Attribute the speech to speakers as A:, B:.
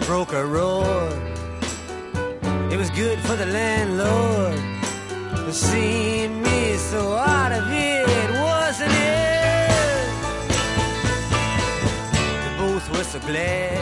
A: broke a roar. It was good for the landlord to see me so out of it, wasn't it? We both were so glad